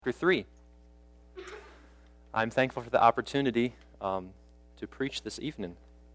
Chapter 3. I'm thankful for the opportunity to preach this evening.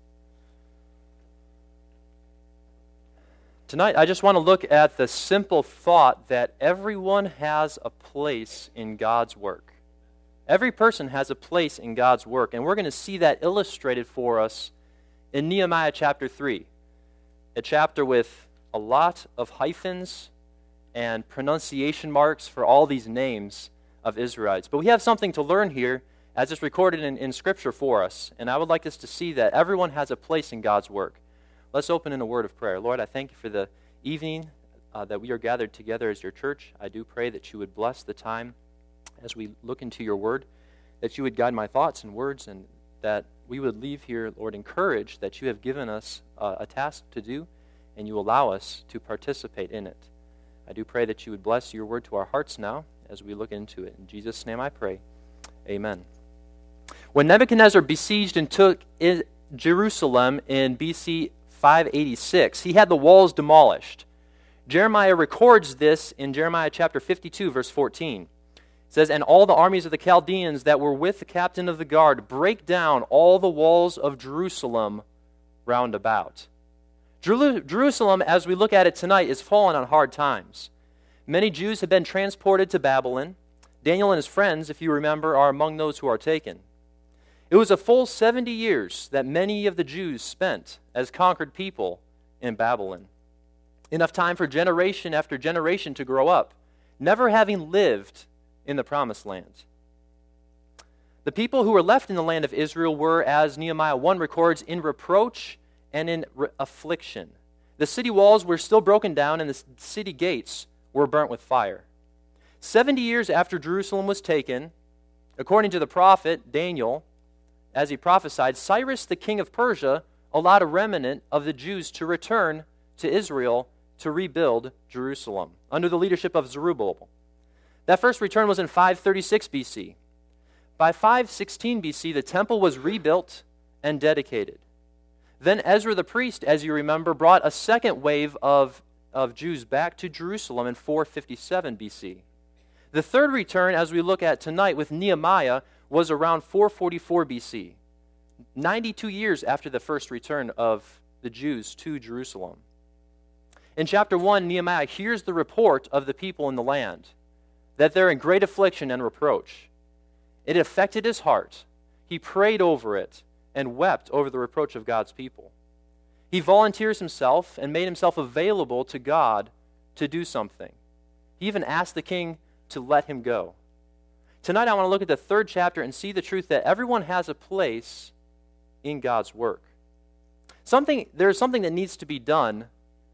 Tonight, I just want to look at the simple thought that everyone has a place in God's work. Every person has a place in God's work, and we're going to see that illustrated for us in Nehemiah chapter 3, a chapter with a lot of hyphens and pronunciation marks for all these names of Israelites. But we have something to learn here as it's recorded in Scripture for us, and I would like us to see that everyone has a place in God's work. Let's open in a word of prayer. Lord, I thank you for the evening that we are gathered together as your church. I do pray that you would bless the time as we look into your word, that you would guide my thoughts and words, and that we would leave here, Lord, encouraged that you have given us a task to do, and you allow us to participate in it. I do pray that you would bless your word to our hearts now as we look into it. In Jesus' name I pray. Amen. When Nebuchadnezzar besieged and took Jerusalem in BC 586, he had the walls demolished. Jeremiah records this in Jeremiah chapter 52, verse 14. It says, "And all the armies of the Chaldeans that were with the captain of the guard break down all the walls of Jerusalem round about." Jerusalem, as we look at it tonight, is fallen on hard times. Many Jews have been transported to Babylon. Daniel and his friends, if you remember, are among those who are taken. It was a full 70 years that many of the Jews spent as conquered people in Babylon. Enough time for generation after generation to grow up, never having lived in the Promised Land. The people who were left in the land of Israel were, as Nehemiah 1 records, in reproach and in affliction. The city walls were still broken down, and the city gates were burnt with fire. 70 years after Jerusalem was taken, according to the prophet Daniel, as he prophesied, Cyrus the king of Persia allowed a remnant of the Jews to return to Israel to rebuild Jerusalem under the leadership of Zerubbabel. That first return was in 536 BC. By 516 BC, the temple was rebuilt and dedicated. Then Ezra the priest, as you remember, brought a second wave of Jews back to Jerusalem in 457 BC. The third return, as we look at tonight with Nehemiah, was around 444 BC, 92 years after the first return of the Jews to Jerusalem. In chapter 1, Nehemiah hears the report of the people in the land, that they're in great affliction and reproach. It affected his heart. He prayed over it and wept over the reproach of God's people. He volunteers himself and made himself available to God to do something. He even asked the king to let him go. Tonight I want to look at the third chapter and see the truth that everyone has a place in God's work. There is something that needs to be done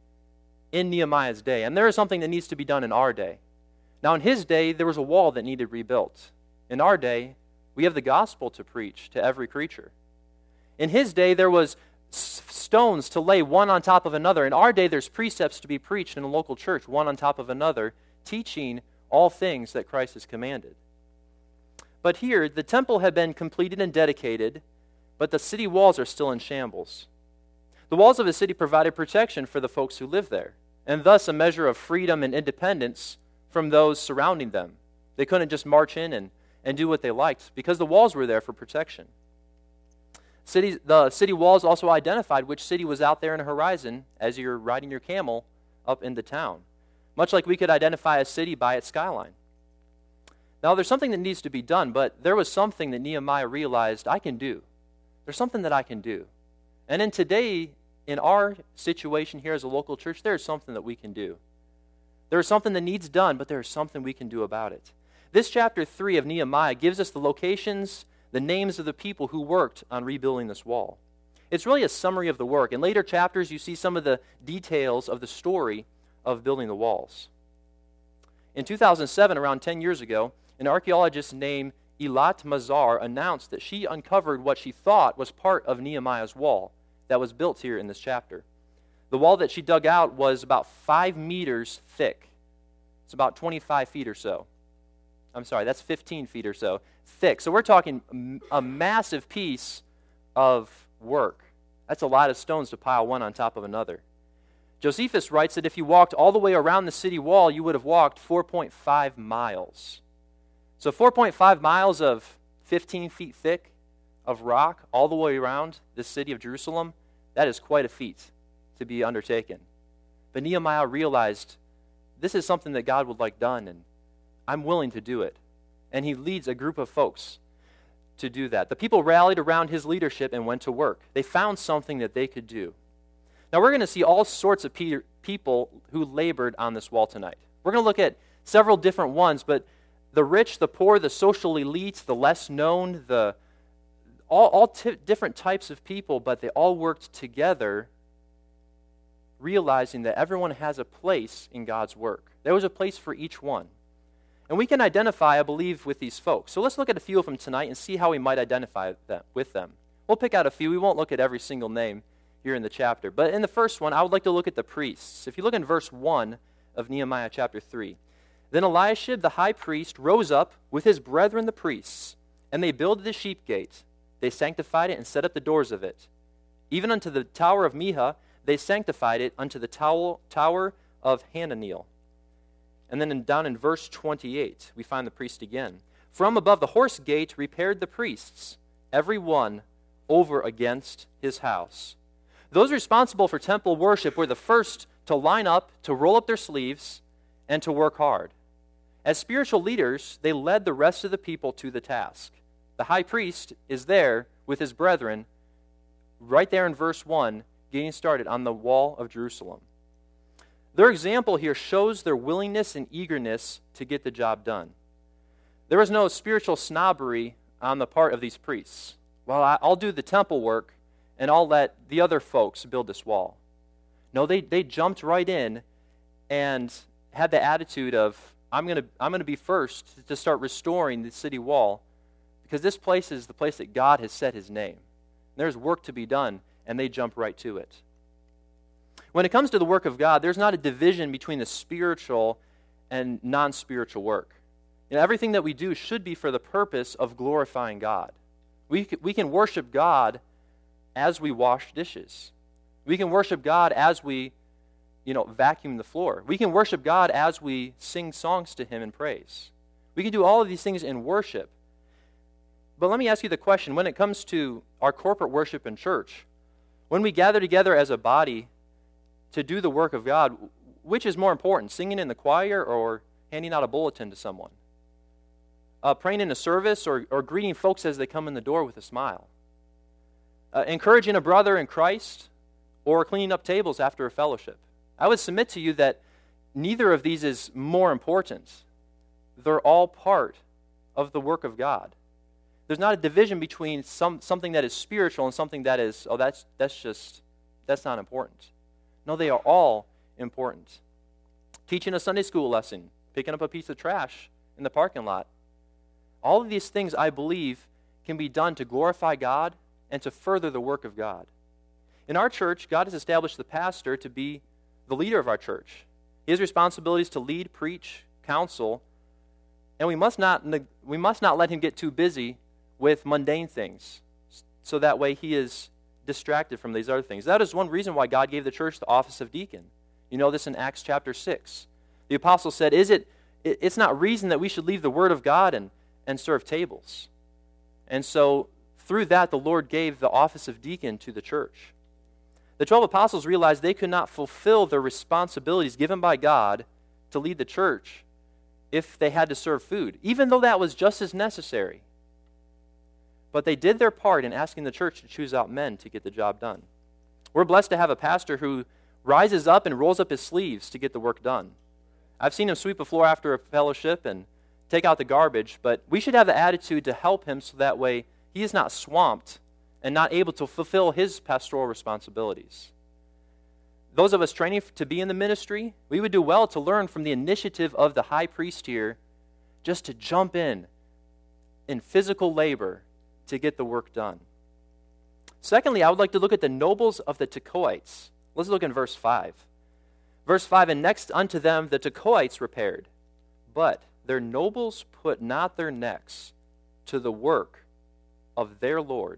in Nehemiah's day, and there is something that needs to be done in our day. Now in his day, there was a wall that needed rebuilt. In our day, we have the gospel to preach to every creature. In his day, there was stones to lay one on top of another. In our day, there's precepts to be preached in a local church, one on top of another, teaching all things that Christ has commanded. But here, the temple had been completed and dedicated, but the city walls are still in shambles. The walls of the city provided protection for the folks who lived there, and thus a measure of freedom and independence from those surrounding them. They couldn't just march in and do what they liked, because the walls were there for protection. The city walls also identified which city was out there in the horizon as you're riding your camel up into town, much like we could identify a city by its skyline. Now, there's something that needs to be done, but there was something that Nehemiah realized I can do. There's something that I can do. And in our situation here as a local church, there's something that we can do. There's something that needs done, but there's something we can do about it. This chapter 3 of Nehemiah gives us the locations, the names of the people who worked on rebuilding this wall. It's really a summary of the work. In later chapters, you see some of the details of the story of building the walls. In 2007, around 10 years ago, an archaeologist named Eilat Mazar announced that she uncovered what she thought was part of Nehemiah's wall that was built here in this chapter. The wall that she dug out was about 5 meters thick. It's about 25 feet or so. I'm sorry, that's 15 feet or so thick. So we're talking a massive piece of work. That's a lot of stones to pile one on top of another. Josephus writes that if you walked all the way around the city wall, you would have walked 4.5 miles. So 4.5 miles of 15 feet thick of rock all the way around the city of Jerusalem, that is quite a feat to be undertaken. But Nehemiah realized this is something that God would like done, and I'm willing to do it. And he leads a group of folks to do that. The people rallied around his leadership and went to work. They found something that they could do. Now we're going to see all sorts of people who labored on this wall tonight. We're going to look at several different ones, but the rich, the poor, the social elites, the less known, different types of people, but they all worked together, realizing that everyone has a place in God's work. There was a place for each one. And we can identify, I believe, with these folks. So let's look at a few of them tonight and see how we might identify with them. We'll pick out a few. We won't look at every single name here in the chapter. But in the first one, I would like to look at the priests. If you look in verse 1 of Nehemiah chapter 3. Then Eliashib the high priest rose up with his brethren the priests, and they builded the sheep gate. They sanctified it and set up the doors of it. Even unto the tower of Miha they sanctified it unto the tower of Hananiel. And then down in verse 28, we find the priest again. From above the horse gate repaired the priests, every one over against his house. Those responsible for temple worship were the first to line up, to roll up their sleeves, and to work hard. As spiritual leaders, they led the rest of the people to the task. The high priest is there with his brethren, right there in verse 1, getting started on the wall of Jerusalem. Their example here shows their willingness and eagerness to get the job done. There was no spiritual snobbery on the part of these priests. Well, I'll do the temple work, and I'll let the other folks build this wall. No, they jumped right in and had the attitude of, I'm going to be first to start restoring the city wall, because this place is the place that God has set his name. There's work to be done, and they jump right to it. When it comes to the work of God, there's not a division between the spiritual and non-spiritual work. Everything that we do should be for the purpose of glorifying God. We can worship God as we wash dishes. We can worship God as we vacuum the floor. We can worship God as we sing songs to him in praise. We can do all of these things in worship. But let me ask you the question, when it comes to our corporate worship in church, when we gather together as a body to do the work of God, which is more important, singing in the choir or handing out a bulletin to someone? Praying in a service or greeting folks as they come in the door with a smile? Encouraging a brother in Christ or cleaning up tables after a fellowship? I would submit to you that neither of these is more important. They're all part of the work of God. There's not a division between something that is spiritual and something that is, that's not important. No, they are all important. Teaching a Sunday school lesson, picking up a piece of trash in the parking lot. All of these things, I believe, can be done to glorify God and to further the work of God. In our church, God has established the pastor to be the leader of our church. His responsibility is to lead, preach, counsel, and we must not let him get too busy with mundane things, so that way he is distracted from these other things. That is one reason why God gave the church the office of deacon. You know this in Acts chapter 6. The apostle said, it's not reason that we should leave the word of God and serve tables. And so through that, the Lord gave the office of deacon to the church. The 12 apostles realized they could not fulfill their responsibilities given by God to lead the church if they had to serve food, even though that was just as necessary. But they did their part in asking the church to choose out men to get the job done. We're blessed to have a pastor who rises up and rolls up his sleeves to get the work done. I've seen him sweep a floor after a fellowship and take out the garbage, but we should have the attitude to help him so that way he is not swamped and not able to fulfill his pastoral responsibilities. Those of us training to be in the ministry, we would do well to learn from the initiative of the high priest here, just to jump in physical labor to get the work done. Secondly, I would like to look at the nobles of the Tekoites. Let's look in verse 5. Verse 5, and next unto them the Tekoites repaired, but their nobles put not their necks to the work of their Lord.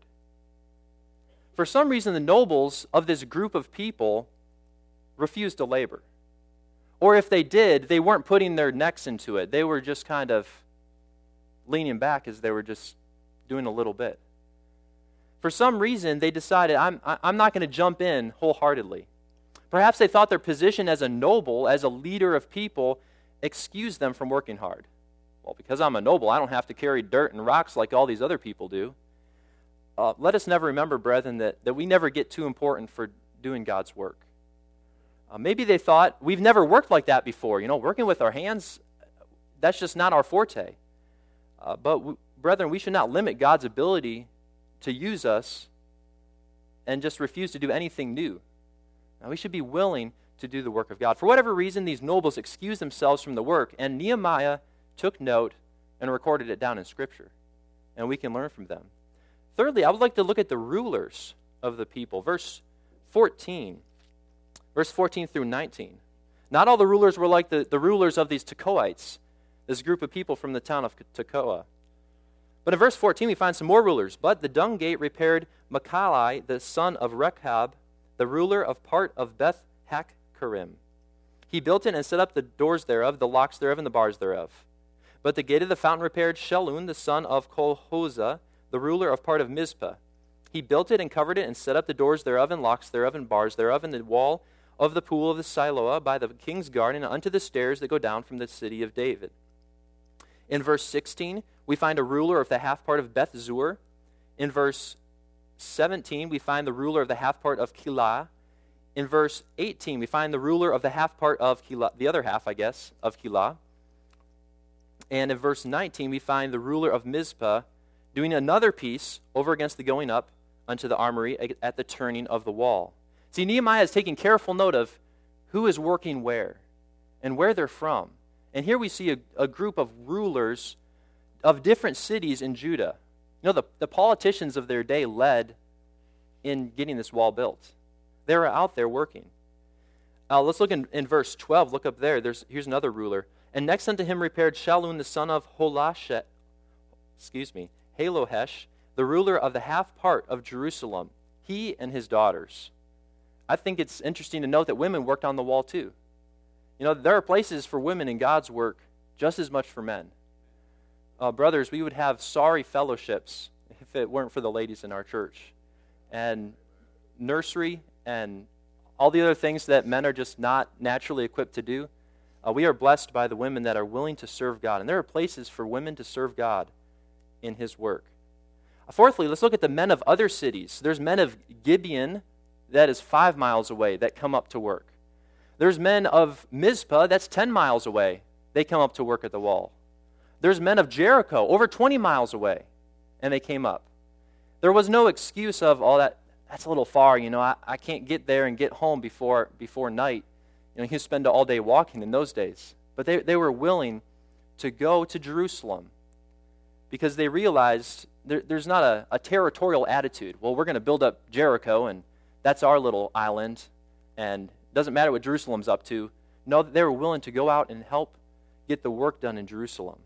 For some reason, the nobles of this group of people refused to labor. Or if they did, they weren't putting their necks into it. They were just kind of leaning back as they were just doing a little bit. For some reason, they decided, I'm not going to jump in wholeheartedly. Perhaps they thought their position as a noble, as a leader of people, excused them from working hard. Well, because I'm a noble, I don't have to carry dirt and rocks like all these other people do. Let us never remember, brethren, that we never get too important for doing God's work. Maybe they thought, we've never worked like that before. Working with our hands, that's just not our forte. Brethren, we should not limit God's ability to use us and just refuse to do anything new. Now, we should be willing to do the work of God. For whatever reason, these nobles excused themselves from the work, and Nehemiah took note and recorded it down in Scripture. And we can learn from them. Thirdly, I would like to look at the rulers of the people. Verse 14 through 19. Not all the rulers were like the rulers of these Tekoites, this group of people from the town of Tekoa. But in verse 14, we find some more rulers. But the dung gate repaired Michalai, the son of Rechab, the ruler of part of Beth Hakkarim. He built it and set up the doors thereof, the locks thereof, and the bars thereof. But the gate of the fountain repaired Shallun, the son of Kolhozah, the ruler of part of Mizpah. He built it and covered it and set up the doors thereof, and locks thereof, and bars thereof, and the wall of the pool of the Siloah by the king's garden, unto the stairs that go down from the city of David. In verse 16, we find a ruler of the half part of Beth Zur. In verse 17, we find the ruler of the half part of Keilah. In verse 18, we find the ruler of the half part of Keilah, the other half, of Keilah. And in verse 19, we find the ruler of Mizpah doing another piece over against the going up unto the armory at the turning of the wall. See, Nehemiah is taking careful note of who is working where and where they're from. And here we see a group of rulers of different cities in Judah. The politicians of their day led in getting this wall built. They were out there working. Let's look in verse 12. Look up there. Here's another ruler. And next unto him repaired Shallun the son of Halohesh, the ruler of the half part of Jerusalem, he and his daughters. I think it's interesting to note that women worked on the wall too. There are places for women in God's work just as much for men. Brothers, we would have sorry fellowships if it weren't for the ladies in our church. And nursery and all the other things that men are just not naturally equipped to do. We are blessed by the women that are willing to serve God. And there are places for women to serve God in His work. Fourthly, let's look at the men of other cities. There's men of Gibeon, that is 5 miles away, that come up to work. There's men of Mizpah, that's 10 miles away. They come up to work at the wall. There's men of Jericho, over 20 miles away, and they came up. There was no excuse of, that's a little far, I can't get there and get home before night. You spend all day walking in those days. But they were willing to go to Jerusalem because they realized there's not a territorial attitude. Well, we're going to build up Jericho, and that's our little island, and it doesn't matter what Jerusalem's up to. No, they were willing to go out and help get the work done in Jerusalem.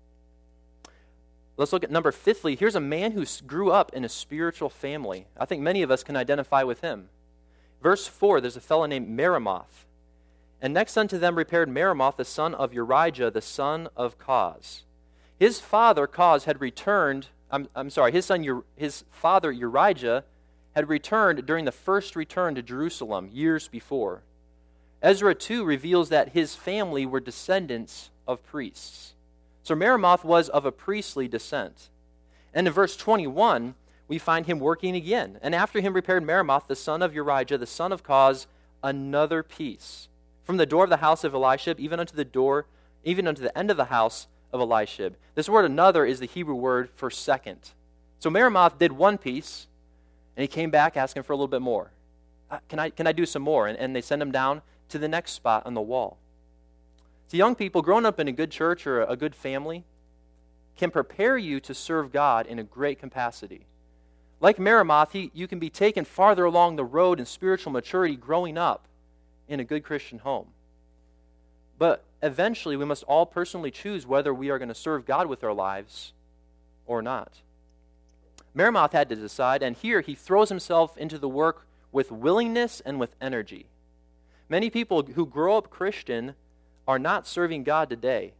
Let's look at number fifthly. Here's a man who grew up in a spiritual family. I think many of us can identify with him. Verse 4, there's a fellow named Meremoth. And next unto them repaired Meremoth, the son of Urijah, the son of Koz. His father, Koz, had returned, his father, Urijah, had returned during the first return to Jerusalem years before. Ezra 2 reveals that his family were descendants of priests. So Meremoth was of a priestly descent. And in verse 21, we find him working again. And after him repaired Meremoth, the son of Urijah, the son of Koz, another piece, from the door of the house of Elishib, even unto the end of the house of Elishib. This word another is the Hebrew word for second. So Meremoth did one piece, and he came back asking for a little bit more. Can I do some more? And they send him down to the next spot on the wall. So young people, growing up in a good church or a good family can prepare you to serve God in a great capacity. Like Meremoth, you can be taken farther along the road in spiritual maturity growing up in a good Christian home. But eventually, we must all personally choose whether we are going to serve God with our lives or not. Meremoth had to decide, and here he throws himself into the work with willingness and with energy. Many people who grow up Christian are not serving God today.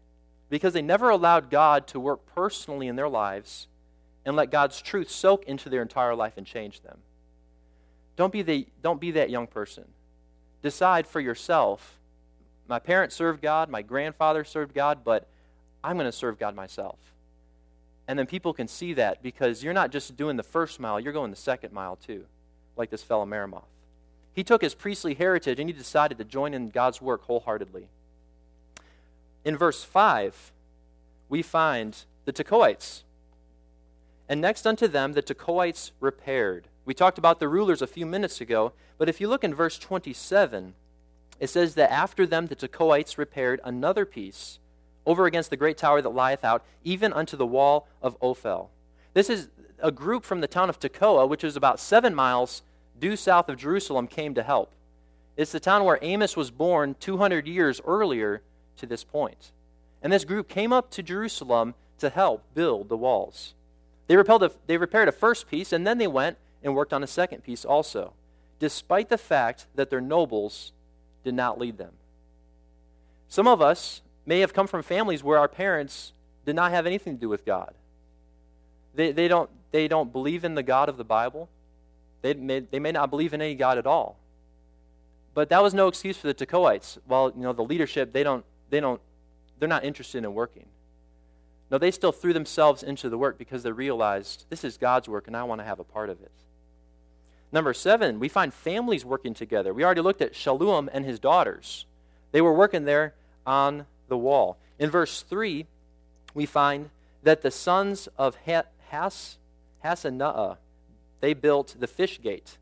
because they never allowed God to work personally in their lives and let God's truth soak into their entire life and change them. Don't be that young person. Decide for yourself, my parents served God, my grandfather served God, but I'm going to serve God myself. And then people can see that because you're not just doing the first mile, you're going the second mile too, like this fellow Meremoth. He took his priestly heritage and he decided to join in God's work wholeheartedly. In verse 5, we find the Tekoites. And next unto them the Tekoites repaired. We talked about the rulers a few minutes ago, but if you look in verse 27, it says that after them the Tekoites repaired another piece over against the great tower that lieth out, even unto the wall of Ophel. This is a group from the town of Tekoa, which is about 7 miles due south of Jerusalem, came to help. It's the town where Amos was born 200 years earlier to this point. And this group came up to Jerusalem to help build the walls. They repaired a first piece, and then they went and worked on a second piece also, despite the fact that their nobles did not lead them. Some of us may have come from families where our parents did not have anything to do with God. They don't believe in the God of the Bible. They may not believe in any God at all. But that was no excuse for the Tekoites. Well, the leadership, they're not interested in working. No, they still threw themselves into the work because they realized this is God's work and I want to have a part of it. Number 7, we find families working together. We already looked at Shallum and his daughters. They were working there on the wall. In verse 3, we find that the sons of Hassenaah, they built the fish gate.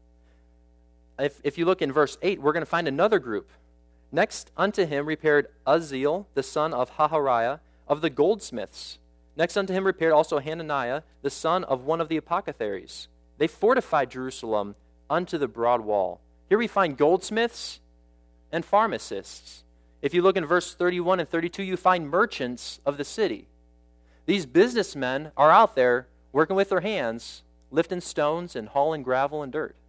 If you look in verse 8, we're going to find another group. Next unto him repaired Uzziel, the son of Hahariah, of the goldsmiths. Next unto him repaired also Hananiah, the son of one of the apothecaries. They fortified Jerusalem unto the broad wall. Here we find goldsmiths and pharmacists. If you look in verse 31 and 32, you find merchants of the city. These businessmen are out there working with their hands, lifting stones and hauling gravel and dirt.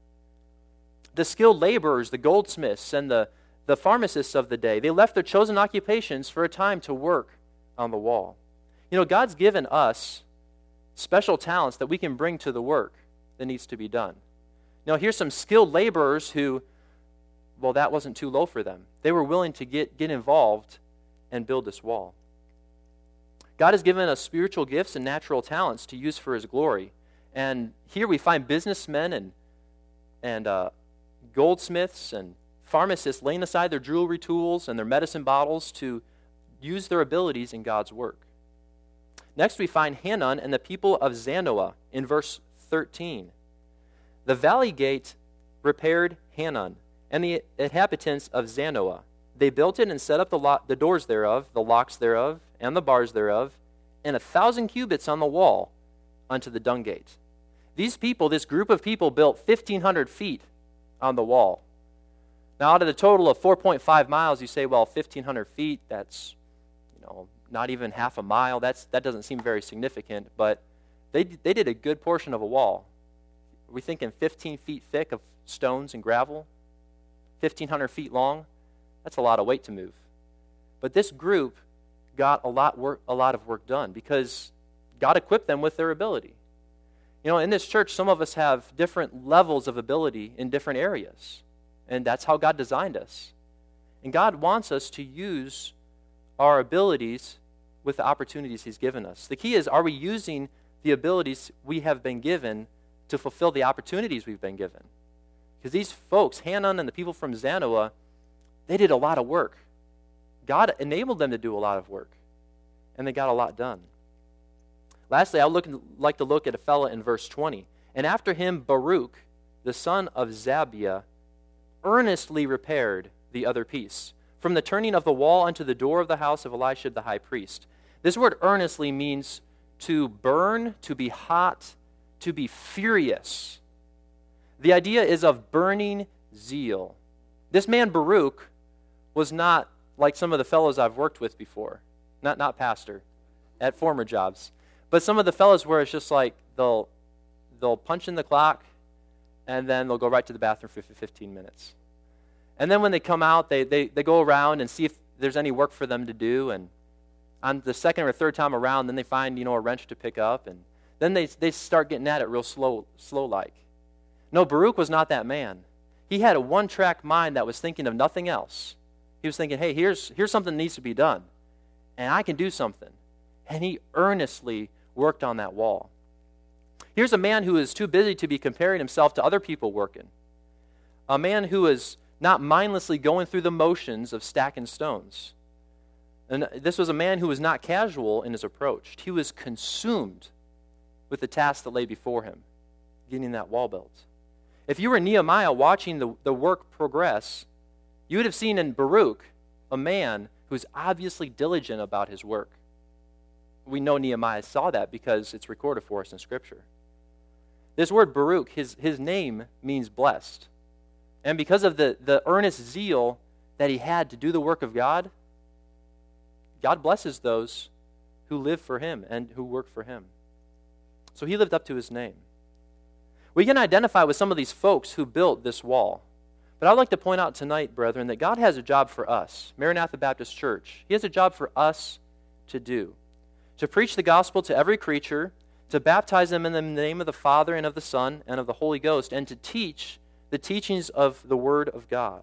The skilled laborers, the goldsmiths, and the pharmacists of the day, they left their chosen occupations for a time to work on the wall. God's given us special talents that we can bring to the work that needs to be done. Now, here's some skilled laborers who, well, that wasn't too low for them. They were willing to get involved and build this wall. God has given us spiritual gifts and natural talents to use for His glory. And here we find businessmen and goldsmiths and pharmacists laying aside their jewelry tools and their medicine bottles to use their abilities in God's work. Next, we find Hanun and the people of Zanoah in verse 13. The valley gate repaired Hanun and the inhabitants of Zanoah. They built it and set up the doors thereof, the locks thereof, and the bars thereof, and 1,000 cubits on the wall unto the dung gate. These people, this group of people, built 1,500 feet on the wall. Now, out of the total of 4.5 miles, you say, well, 1,500 feet, that's not even half a mile. That doesn't seem very significant, but they did a good portion of a wall. Are we thinking 15 feet thick of stones and gravel? 1,500 feet long? That's a lot of weight to move. But this group got a lot of work done because God equipped them with their ability. In this church, some of us have different levels of ability in different areas, and that's how God designed us. And God wants us to use our abilities with the opportunities He's given us. The key is, are we using the abilities we have been given to fulfill the opportunities we've been given? Because these folks, Hanun and the people from Zanoah, they did a lot of work. God enabled them to do a lot of work, and they got a lot done. Lastly, I would like to look at a fellow in verse 20. And after him, Baruch, the son of Zabiah, earnestly repaired the other piece, from the turning of the wall unto the door of the house of Elishib the high priest. This word earnestly means to burn, to be hot, to be furious. The idea is of burning zeal. This man Baruch was not like some of the fellows I've worked with before, not pastor, at former jobs. But some of the fellows where it's just like they'll punch in the clock and then they'll go right to the bathroom for 15 minutes. And then when they come out, they go around and see if there's any work for them to do. And on the second or third time around, then they find, a wrench to pick up, and then they start getting at it real slow-like. No, Baruch was not that man. He had a one-track mind that was thinking of nothing else. He was thinking, hey, here's something that needs to be done, and I can do something. And he earnestly worked on that wall. Here's a man who is too busy to be comparing himself to other people working. A man who is not mindlessly going through the motions of stacking stones. And this was a man who was not casual in his approach. He was consumed with the task that lay before him, getting that wall built. If you were Nehemiah watching the work progress, you would have seen in Baruch a man who's obviously diligent about his work. We know Nehemiah saw that because it's recorded for us in Scripture. This word Baruch, his name means blessed. And because of the earnest zeal that he had to do the work of God, God blesses those who live for him and who work for him. So he lived up to his name. We can identify with some of these folks who built this wall. But I'd like to point out tonight, brethren, that God has a job for us, Maranatha Baptist Church. He has a job for us to do. To preach the gospel to every creature, to baptize them in the name of the Father and of the Son and of the Holy Ghost, and to teach the teachings of the Word of God.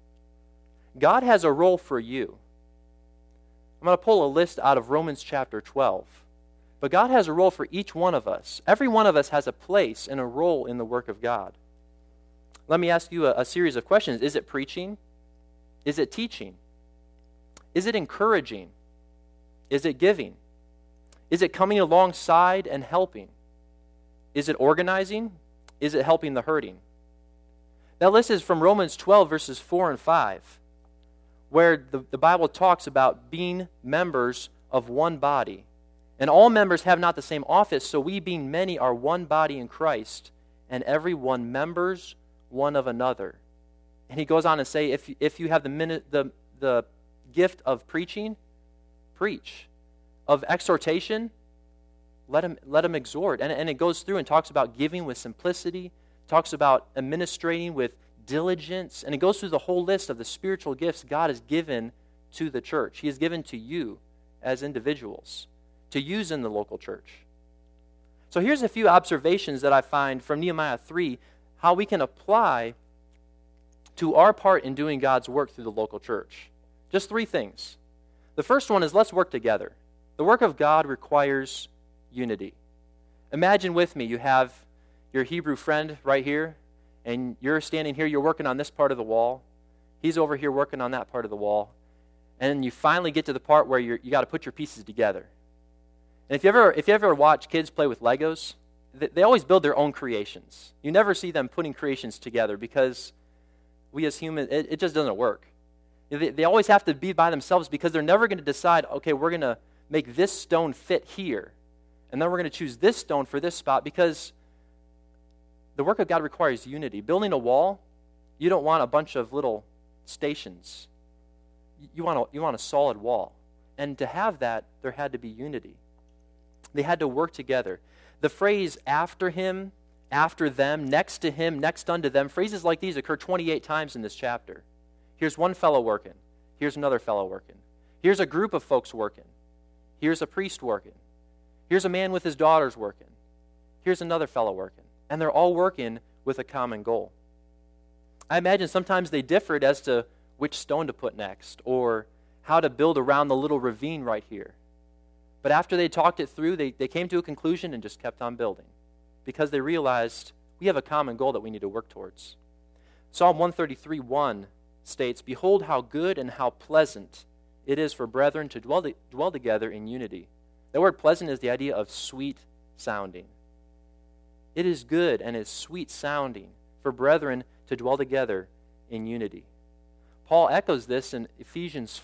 God has a role for you. I'm going to pull a list out of Romans chapter 12. But God has a role for each one of us. Every one of us has a place and a role in the work of God. Let me ask you a series of questions. Is it preaching? Is it teaching? Is it encouraging? Is it giving? Is it coming alongside and helping? Is it organizing? Is it helping the hurting? That list is from Romans 12, verses 4 and 5, where the Bible talks about being members of one body. And all members have not the same office, so we being many are one body in Christ, and every one members one of another. And he goes on to say, if you have the gift of preaching, preach. Of exhortation, let him exhort. And it goes through and talks about giving with simplicity, talks about administrating with diligence, and it goes through the whole list of the spiritual gifts God has given to the church. He has given to you as individuals to use in the local church. So here's a few observations that I find from Nehemiah 3, how we can apply to our part in doing God's work through the local church. Just 3 things. The first one is, let's work together. The work of God requires unity. Imagine with me, you have your Hebrew friend right here, and you're standing here, you're working on this part of the wall. He's over here working on that part of the wall. And you finally get to the part where you got to put your pieces together. And if you ever watch kids play with Legos, they always build their own creations. You never see them putting creations together because we as humans, it just doesn't work. They always have to be by themselves because they're never going to decide, okay, we're going to make this stone fit here, and then we're going to choose this stone for this spot, because the work of God requires unity. Building a wall, you don't want a bunch of little stations. You want a solid wall. And to have that, there had to be unity. They had to work together. The phrase after him, after them, next to him, next unto them, phrases like these occur 28 times in this chapter. Here's one fellow working. Here's another fellow working. Here's a group of folks working. Here's a priest working. Here's a man with his daughters working. Here's another fellow working. And they're all working with a common goal. I imagine sometimes they differed as to which stone to put next or how to build around the little ravine right here. But after they talked it through, they came to a conclusion and just kept on building because they realized we have a common goal that we need to work towards. Psalm 133:1 states, "Behold how good and how pleasant it is for brethren to dwell together in unity." The word pleasant is the idea of sweet sounding. It is good and is sweet sounding for brethren to dwell together in unity. Paul echoes this in Ephesians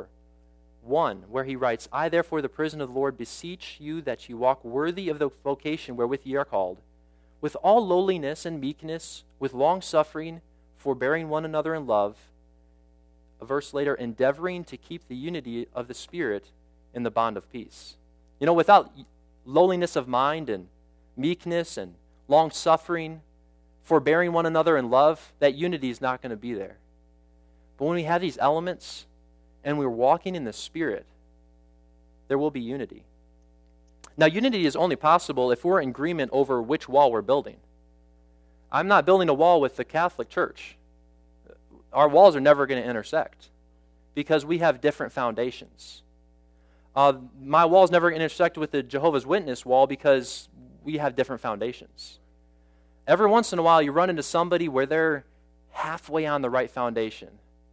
4:1, where he writes, "I therefore, the prisoner of the Lord, beseech you that ye walk worthy of the vocation wherewith ye are called, with all lowliness and meekness, with long-suffering, forbearing one another in love." A verse later, "endeavoring to keep the unity of the Spirit in the bond of peace." You know, without lowliness of mind and meekness and long-suffering, forbearing one another in love, that unity is not going to be there. But when we have these elements and we're walking in the Spirit, there will be unity. Now, unity is only possible if we're in agreement over which wall we're building. I'm not building a wall with the Catholic Church. Our walls are never going to intersect because we have different foundations. My wall's never intersect with the Jehovah's Witness wall because we have different foundations. Every once in a while, you run into somebody where they're halfway on the right foundation.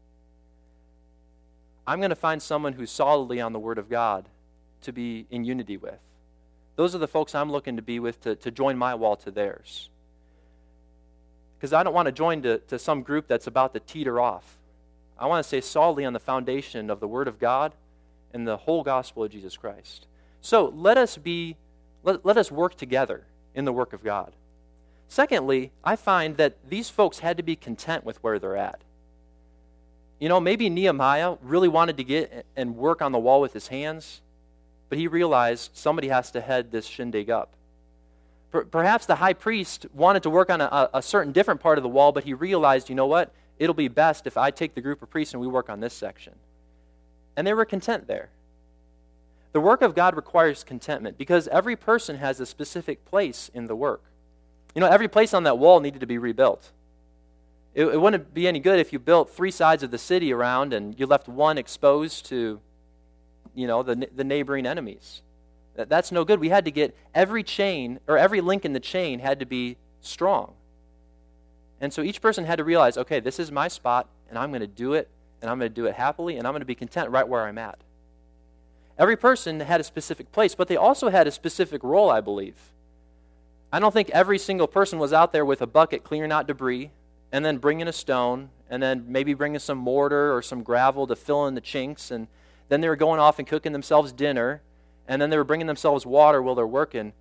I'm going to find someone who's solidly on the Word of God to be in unity with. Those are the folks I'm looking to be with to join my wall to theirs. Because I don't want to join to some group that's about to teeter off. I want to stay solidly on the foundation of the Word of God and the whole gospel of Jesus Christ. So let us work together in the work of God. Secondly, I find that these folks had to be content with where they're at. Maybe Nehemiah really wanted to get and work on the wall with his hands, but he realized somebody has to head this shindig up. Perhaps the high priest wanted to work on a certain different part of the wall, but he realized, you know what? It'll be best if I take the group of priests and we work on this section. And they were content there. The work of God requires contentment because every person has a specific place in the work. Every place on that wall needed to be rebuilt. It wouldn't be any good if you built 3 sides of the city around and you left one exposed to, the neighboring enemies. That's no good. We had to get every chain, or every link in the chain had to be strong. And so each person had to realize, okay, this is my spot, and I'm going to do it, and I'm going to do it happily, and I'm going to be content right where I'm at. Every person had a specific place, but they also had a specific role, I believe. I don't think every single person was out there with a bucket clearing out debris, and then bringing a stone, and then maybe bringing some mortar or some gravel to fill in the chinks, and then they were going off and cooking themselves dinner, and then they were bringing themselves water while they're working.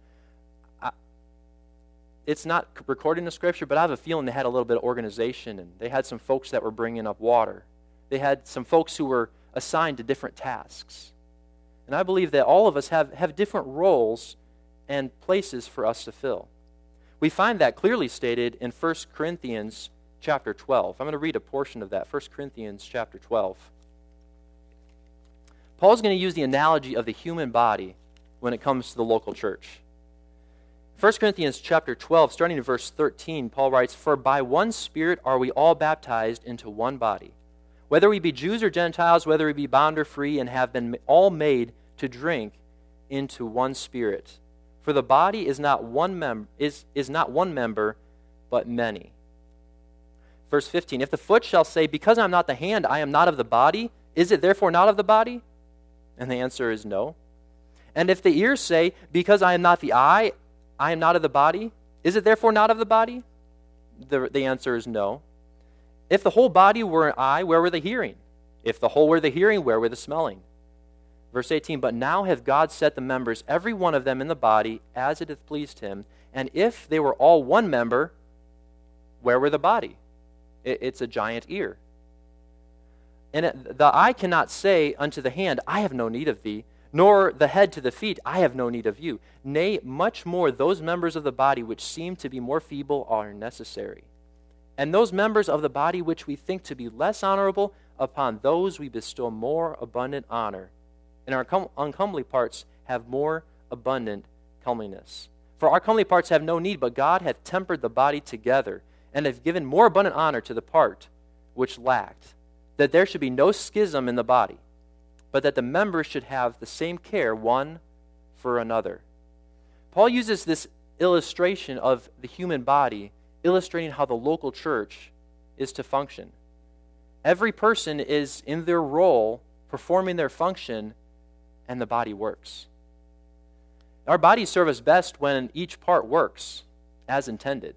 It's not recorded in the Scripture, but I have a feeling they had a little bit of organization, and they had some folks that were bringing up water. They had some folks who were assigned to different tasks. And I believe that all of us have different roles and places for us to fill. We find that clearly stated in 1 Corinthians chapter 12. I'm going to read a portion of that, 1 Corinthians chapter 12. Paul's going to use the analogy of the human body when it comes to the local church. 1 Corinthians chapter 12, starting in verse 13, Paul writes, "For by one Spirit are we all baptized into one body, whether we be Jews or Gentiles, whether we be bond or free, and have been all made to drink into one Spirit. For the body is not one member, but many." Verse 15, "If the foot shall say, Because I am not the hand, I am not of the body, is it therefore not of the body? And the answer is no. And if the ears say, Because I am not the eye, I am not of the body, is it therefore not of the body? The answer is no. If the whole body were an eye, where were the hearing? If the whole were the hearing, where were the smelling?" Verse 18, "But now hath God set the members, every one of them in the body, as it hath pleased him. And if they were all one member, where were the body? It's a giant ear. And the eye cannot say unto the hand, I have no need of thee, nor the head to the feet, I have no need of you. Nay, much more those members of the body which seem to be more feeble are necessary. And those members of the body which we think to be less honorable, upon those we bestow more abundant honor. And our uncomely parts have more abundant comeliness. For our comely parts have no need, but God hath tempered the body together, and hath given more abundant honor to the part which lacked, that there should be no schism in the body, but that the members should have the same care one for another." Paul uses this illustration of the human body, illustrating how the local church is to function. Every person is in their role, performing their function, and the body works. Our bodies serve us best when each part works as intended.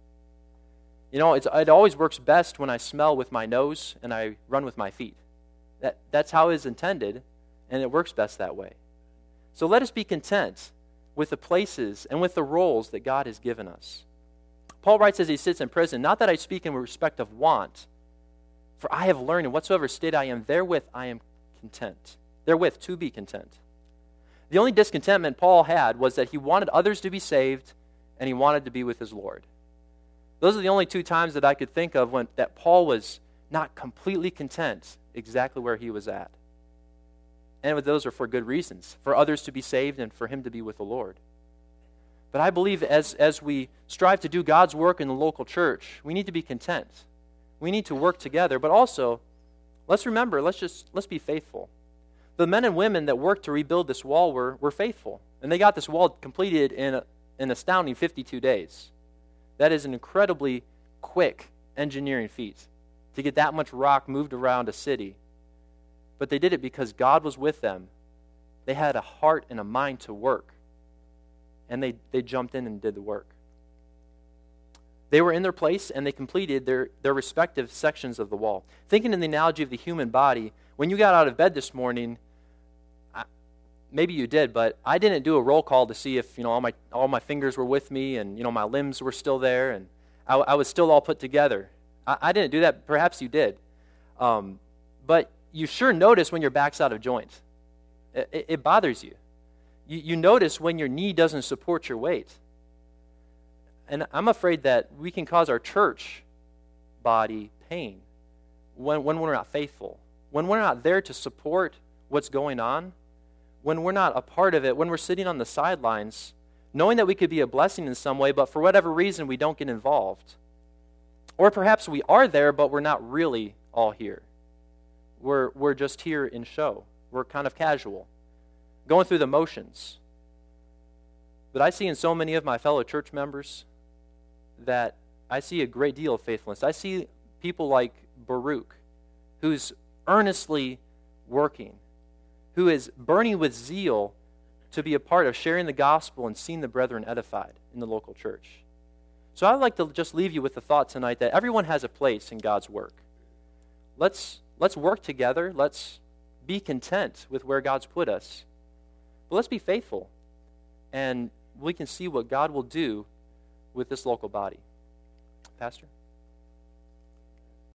It always works best when I smell with my nose and I run with my feet. That's how it is intended, and it works best that way. So let us be content with the places and with the roles that God has given us. Paul writes as he sits in prison, "Not that I speak in respect of want, for I have learned in whatsoever state I am, therewith I am content." Therewith to be content. The only discontentment Paul had was that he wanted others to be saved and he wanted to be with his Lord. Those are the only 2 times that I could think of when that Paul was not completely content exactly where he was at. And those are for good reasons, for others to be saved and for him to be with the Lord. But I believe as we strive to do God's work in the local church, we need to be content. We need to work together, but also, let's remember, let's be faithful. The men and women that worked to rebuild this wall were faithful, and they got this wall completed in an astounding 52 days. That is an incredibly quick engineering feat to get that much rock moved around a city. But they did it because God was with them. They had a heart and a mind to work, and they jumped in and did the work. They were in their place, and they completed their respective sections of the wall. Thinking in the analogy of the human body, when you got out of bed this morning, maybe you did, but I didn't do a roll call to see if all my fingers were with me and my limbs were still there and I was still all put together. I didn't do that. Perhaps you did, but you sure notice when your back's out of joint. It bothers you. You notice when your knee doesn't support your weight. And I'm afraid that we can cause our church body pain when we're not faithful, when we're not there to support what's going on, when we're not a part of it, when we're sitting on the sidelines, knowing that we could be a blessing in some way, but for whatever reason we don't get involved. Or perhaps we are there, but we're not really all here. We're just here in show. We're kind of casual, going through the motions. But I see in so many of my fellow church members that I see a great deal of faithfulness. I see people like Baruch, who's earnestly working, who is burning with zeal to be a part of sharing the gospel and seeing the brethren edified in the local church. So I'd like to just leave you with the thought tonight that everyone has a place in God's work. Let's work together. Let's be content with where God's put us. But let's be faithful, and we can see what God will do with this local body. Pastor?